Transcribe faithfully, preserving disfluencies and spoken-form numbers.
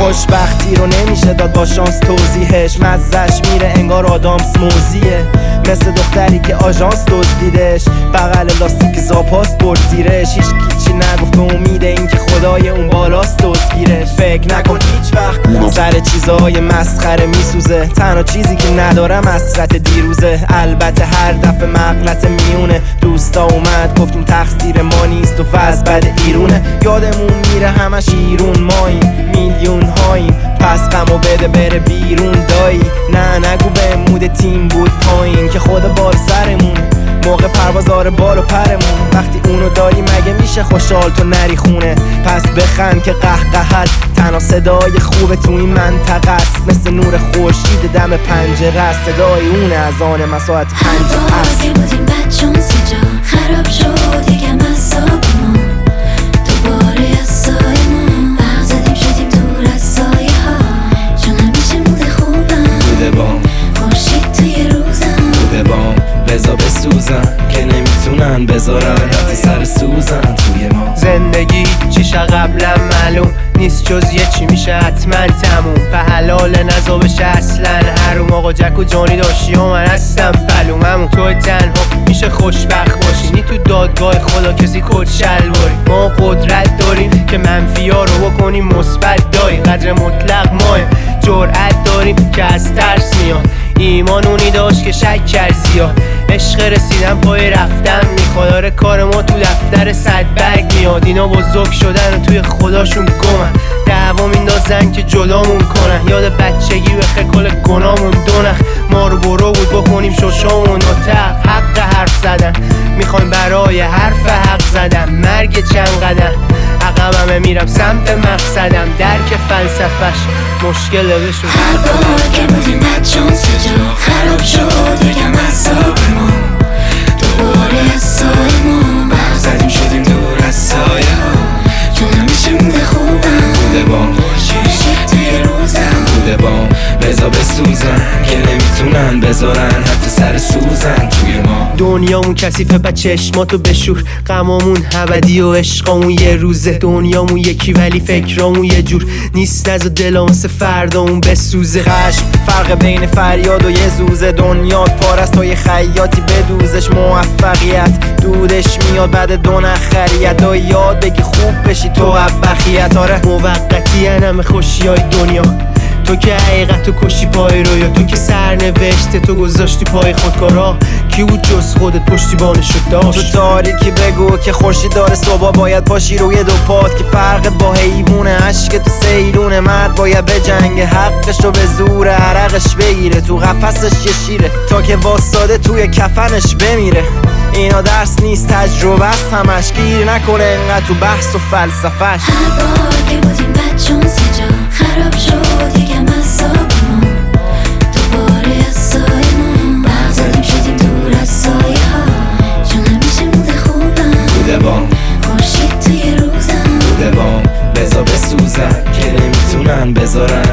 خوشبختی رو نمیشه داد با شانس توضیحش، مزش میره انگار آدامس موزیه، مثل دختری که آژانس دزدیدش، بغل لاستیک زاپاس برد زیرش، هیچ چی نگفت به امید این که خدای اون بالاست دزدگیرش. فکر نکن هیچ وقت سر چیزای مسخره میسوزه، تنها چیزی که ندارم حسرت دیروزه، البته هر دفعه مغلط میونه، دوستا اومد گفتیم تقصیر ما نیست و فز بد ایرونه، یادمون میره همش ایرون ماییم، میلیون هاییم، پس غمو بده بره بیرون دایی، نه نگو به مود تیم بود پایین که خدا بال سرمون، موقع پرواز آره بال و پرمون، وقتی اونو داری مگه میشه خوشحال تو نری خونه، پس بخند که قهقهت تنها صدای خوبه تو این منطقه است، مثل نور خورشید دم پنجره است، صدای اونه از آن مساعت پنجره است. که بودیم بچون سجا خراب شد یکم اعصابمون، دوباره از سایمون برق زدیم شدیم دور از سایه ها، چون همیشه موده خوبم بوده بام خورشید توی روزم، بوده بام بزا بسوزن که نمیتونن بذارن حتی سر سوزن توی ما. زندگی چیشه قبلا معلوم نیست جز یه چی میشه حتما تموم، به حلال نزا بشه اصلا حروم، آقا جک و جانی داشتی و من هستم بلوممون، تو تنها میشه خوشبخت باشی، نی تو دادگاه خدا کسی کت شلواری، ما قدرت داریم که منفی ها رو بکنیم مثبت، دایی قدر مطلق ماه، جرأت داریم که از ترس میاد، ایمان اونی داشت که شک کرد زیاد، عشق رسیدن پای رفتن میخواد، آره کار ما تو دفتر صد برگ میاد، اینا بزرگ شدن و توی خداشون گمن، دعوا میندازن که جلامون کنن، یاد بچگی به خکل گنامون دونخ، ما رو برو بود بکنیم ششامون و تق، حق حرف زدن میخوایم برای حرف حق زدن، مرگ چند قدم عقبمه میرم سمت مقصدم، درک فلسفش مشکله بشون. هر بار که بودیم بچون سجا خراب شد یکم اعصابمون، دوباره از سایمون برق زدیم شدیم دور از سایه ها، چون همیشه موده خوبم بوده بام خورشید توی روزم، بوده بام بزا بسوزن که نمیتونن بذارن حتی سر سوزن توی ما. دنیامون کثیفه بچه چشماتو بشور، غمامون ابدی و عشقامون یه روزه، دنیامون یکی ولی فکرامون یه جور نیست، نزا دلام واسه فردامون بسوزه، خشم فرق بین فریاد و یه زوزه، دنیات پارست تا یه خیاطی بدوزش، موفقیت دودش میاد بعد دو نخریت، دا یاد بگی خوب بشی تو بخیت، آره موقتی همه خوشی های دنیا، تو که حقیقت تو کشی پای رو، یا تو که سرنوشت تو گذاشتی پای خودکارا، کی بود جز خودت پشتیبانشو داشت؟ تو تاریکی بگو که خورشید داره صبح باید پاشی روی دو پات، که فرق با حیوونه عشق تو سیلونه، مرد باید به جنگ حقش رو به زور عرقش بگیره، تو قفسش یه شیره تا که واساده توی کفنش بمیره، اینا درس نیست تجربه است همش، گیر نکنه انقدر تو بحث و فلسفهش. هر بار که بودیم بچون سجا خراب شد یکم اعصابمون، دوباره از سایمون برق زدیم شدیم دور از سایه ها، چون همیشه موده خوبم بوده بام خورشید توی روزم، بوده بام بزا بسوزن که نمیتونن بذارن